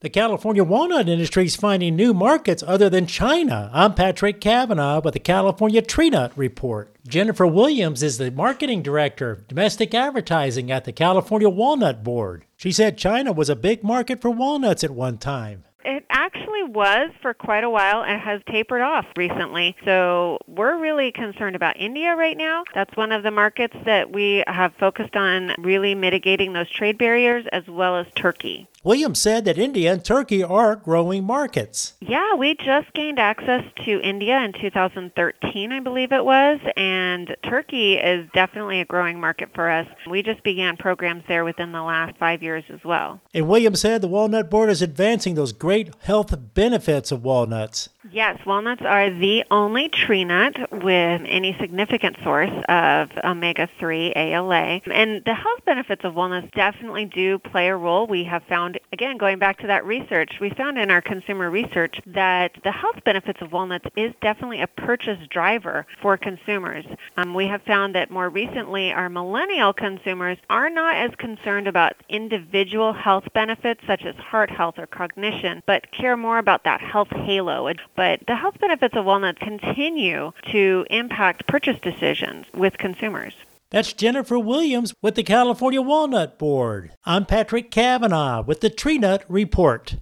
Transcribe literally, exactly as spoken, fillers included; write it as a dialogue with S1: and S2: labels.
S1: The California walnut industry is finding new markets other than China. I'm Patrick Kavanaugh with the California Tree Nut Report. Jennifer Williams is the marketing director of domestic advertising at the California Walnut Board. She said China was a big market for walnuts at one time.
S2: It actually was for quite a while and has tapered off recently. So we're really concerned about India right now. That's one of the markets that we have focused on really mitigating those trade barriers, as well as Turkey.
S1: Williams said that India and Turkey are growing markets.
S2: Yeah, we just gained access to India in two thousand thirteen, I believe it was, and Turkey is definitely a growing market for us. We just began programs there within the last five years as well.
S1: And Williams said the Walnut Board is advancing those great health benefits of walnuts.
S2: Yes, walnuts are the only tree nut with any significant source of omega three A L A. And the health benefits of walnuts definitely do play a role. We have found, again, going back to that research, we found in our consumer research that the health benefits of walnuts is definitely a purchase driver for consumers. Um, we have found that more recently, our millennial consumers are not as concerned about individual health benefits such as heart health or cognition, but care more about that health halo. But the health benefits of walnuts continue to impact purchase decisions with consumers.
S1: That's Jennifer Williams with the California Walnut Board. I'm Patrick Kavanaugh with the Tree Nut Report.